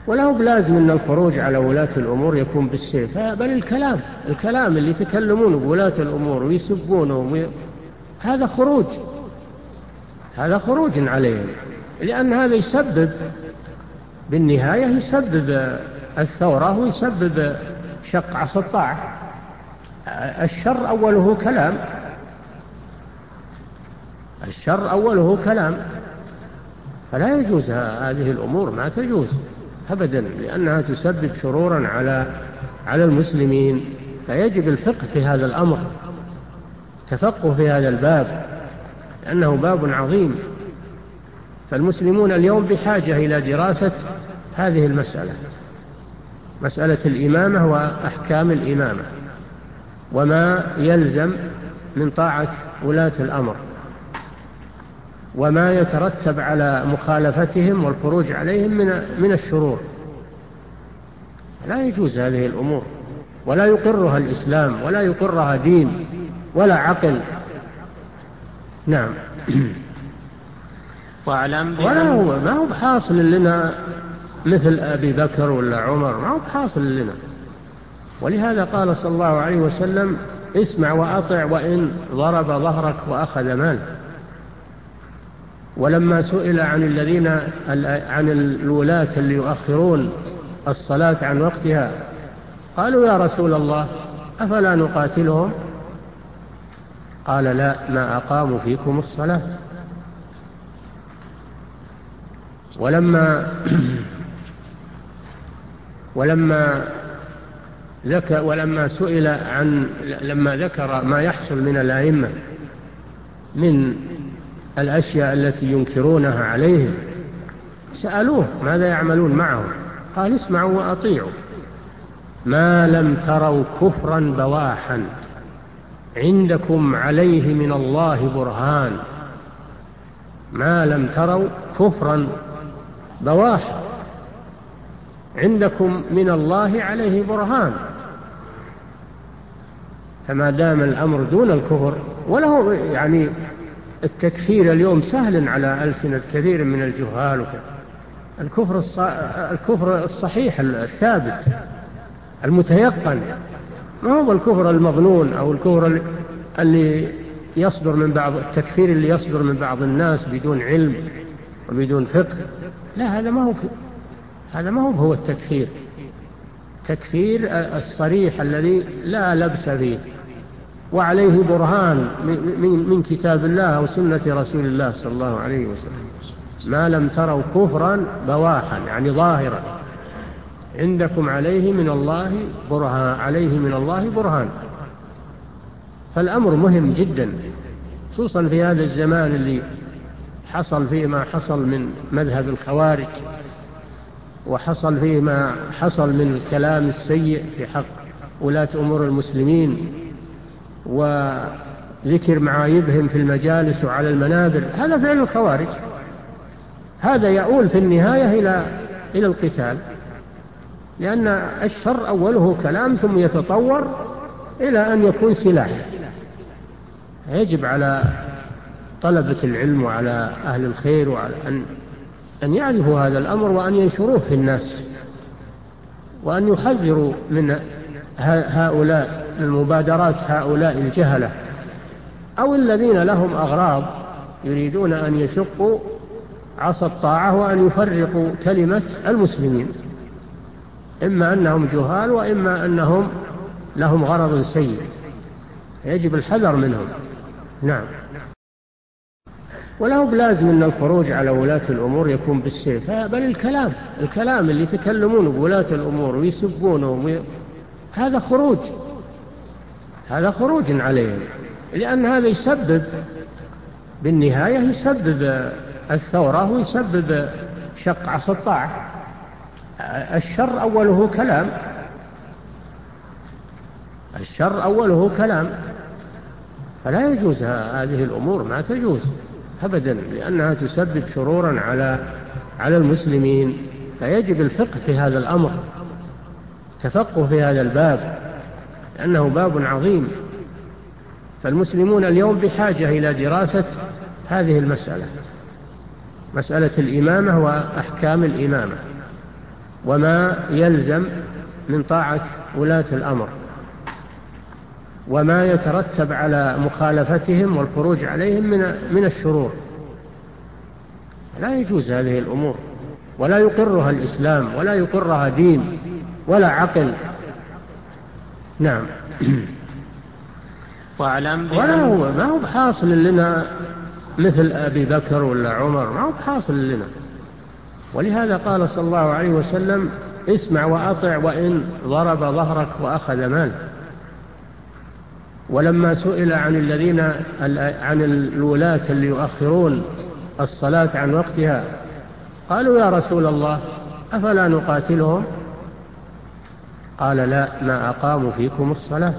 ولا هو بلازم أن الخروج على ولاة الأمور يكون بالسيف، بل الكلام اللي يتكلمون بولاة الأمور ويسبونه هذا خروج عليهم، لأن هذا يسبب بالنهاية يسبب الثورة ويسبب شق عصا الطاعة. الشر أوله كلام، فلا يجوز هذه الأمور، ما تجوز أبدا، لأنها تسبب شرورا على المسلمين. فيجب الفقه في هذا الأمر، تفقه في هذا الباب، لأنه باب عظيم. فالمسلمون اليوم بحاجة إلى دراسة هذه المسألة، مسألة الإمامة وأحكام الإمامة وما يلزم من طاعة ولاة الأمر وما يترتب على مخالفتهم والخروج عليهم من الشرور. لا يجوز هذه الأمور، ولا يقرها الإسلام، ولا يقرها دين ولا عقل. نعم. ما هو بحاصل لنا مثل أبي بكر ولا عمر، ما هو بحاصل لنا. ولهذا قال صلى الله عليه وسلم: اسمع وأطع وإن ضرب ظهرك وأخذ مال. ولما سئل عن الولاة اللي يؤخرون الصلاة عن وقتها قالوا: يا رسول الله أفلا نقاتلهم؟ قال: لا، ما أقاموا فيكم الصلاة. ولما سئل لما ذكر ما يحصل من الأئمة من الأشياء التي ينكرونها عليهم سألوه ماذا يعملون معهم؟ قال: اسمعوا وأطيعوا ما لم تروا كفرا بواحا عندكم عليه من الله برهان. ما لم تروا كفرا بواحا عندكم من الله عليه برهان. فما دام الأمر دون الكفر، وله يعني التكفير اليوم سهل على ألسنة كثير من الجهال وكذا. الكفر الصحيح الثابت المتيقن، ما هو الكفر المظنون أو الكفر اللي يصدر من بعض التكفير اللي يصدر من بعض الناس بدون علم وبدون فقه. لا، هذا ما هو التكفير. تكفير الصريح الذي لا لبس فيه وعليه برهان من كتاب الله وسنة رسول الله صلى الله عليه وسلم. ما لم تروا كفرا بواحا يعني ظاهرا عندكم عليه من الله برهان. فالأمر مهم جدا، خصوصا في هذا الزمان اللي حصل فيه ما حصل من مذهب الخوارج، وحصل فيه ما حصل من الكلام السيء في حق ولاة أمور المسلمين وذكر معايبهم في المجالس وعلى المنابر. هذا فعل الخوارج، هذا يؤول في النهاية إلى القتال، لأن الشر أوله كلام ثم يتطور إلى أن يكون سلاح. يجب على طلبة العلم وعلى أهل الخير وعلى أن يعرفوا هذا الأمر وأن ينشروه في الناس، وأن يحذروا من هؤلاء المبادرات، هؤلاء الجهلة أو الذين لهم أغراض يريدون أن يشقوا عصا الطاعة وأن يفرقوا كلمة المسلمين، إما أنهم جهال وإما أنهم لهم غرض سيء، يجب الحذر منهم. نعم. ولا هو بلازم أن الخروج على ولاة الأمور يكون بالسيف، بل الكلام اللي يتكلمون بولاة الأمور ويسبونه هذا خروج عليهم، لأن هذا يسبب بالنهاية يسبب الثورة ويسبب شق عصا الطاعة. الشر أوله كلام، فلا يجوز هذه الأمور، ما تجوز أبدا، لأنها تسبب شرورا على المسلمين. فيجب الفقه في هذا الأمر، تفقه في هذا الباب، لأنه باب عظيم. فالمسلمون اليوم بحاجة إلى دراسة هذه المسألة، مسألة الإمامة وأحكام الإمامة وما يلزم من طاعة ولاة الأمر، وما يترتب على مخالفتهم والخروج عليهم من الشرور. لا يجوز هذه الأمور، ولا يقرها الإسلام، ولا يقرها دين ولا عقل. نعم. ما هو بحاصل لنا مثل أبي بكر ولا عمر، ما هو بحاصل لنا. ولهذا قال صلى الله عليه وسلم: اسمع وأطع وإن ضرب ظهرك وأخذ مالك. ولما سئل عن الولاة اللي يؤخرون الصلاة عن وقتها قالوا: يا رسول الله أفلا نقاتلهم؟ قال: لا، ما أقاموا فيكم الصلاة.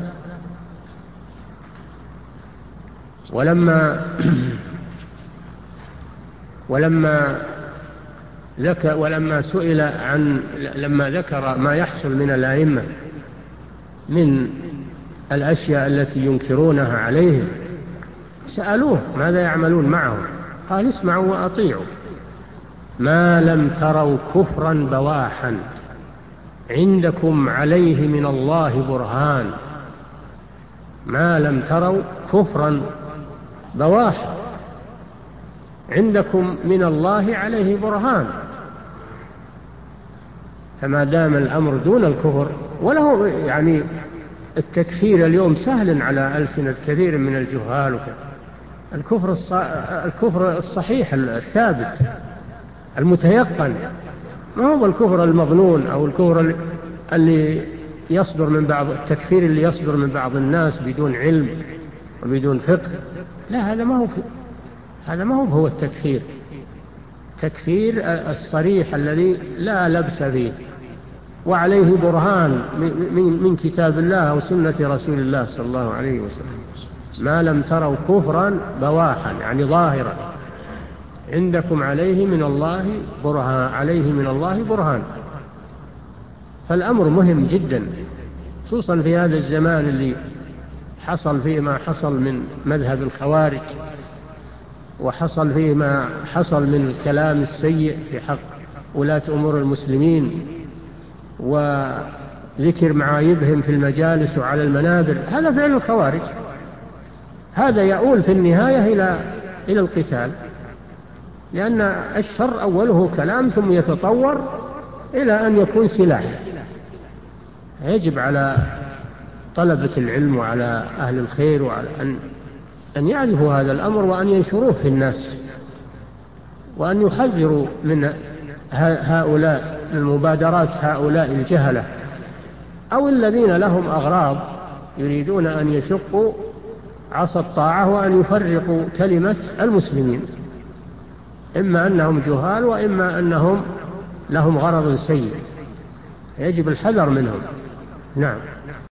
ولما سئل لما ذكر ما يحصل من الأئمة من الأشياء التي ينكرونها عليهم سألوه ماذا يعملون معهم؟ قال: اسمعوا وأطيعوا ما لم تروا كفرا بواحا عندكم عليه من الله برهان. ما لم تروا كفرا بواحا عندكم من الله عليه برهان. فما دام الأمر دون الكفر، وله يعني التكفير اليوم سهل على ألسنة كثير من الجهال الكفر الصحيح الثابت المتيقن، ما هو الكفر المظنون أو الكفر اللي يصدر من بعض التكفير اللي يصدر من بعض الناس بدون علم وبدون فقه. لا، هذا ما هو التكفير. تكفير الصريح الذي لا لبس فيه وعليه برهان من كتاب الله وسنة رسول الله صلى الله عليه وسلم. ما لم تروا كفرا بواحا يعني ظاهرا عندكم عليه من الله برهان. فالأمر مهم جدا، خصوصا في هذا الزمان اللي حصل فيه ما حصل من مذهب الخوارج، وحصل فيه ما حصل من الكلام السيء في حق ولاة أمور المسلمين وذكر معايبهم في المجالس وعلى المنابر. هذا فعل الخوارج، هذا يؤول في النهاية إلى القتال، لأن الشر أوله كلام ثم يتطور إلى أن يكون سلاح. يجب على طلبة العلم وعلى أهل الخير وعلى أن يعرفوا هذا الأمر وأن ينشروه في الناس، وأن يحذروا من هؤلاء المبادرات، هؤلاء الجهلة أو الذين لهم أغراض يريدون أن يشقوا عصا الطاعة وأن يفرقوا كلمة المسلمين، إما أنهم جهال وإما أنهم لهم غرض سيء، يجب الحذر منهم. نعم.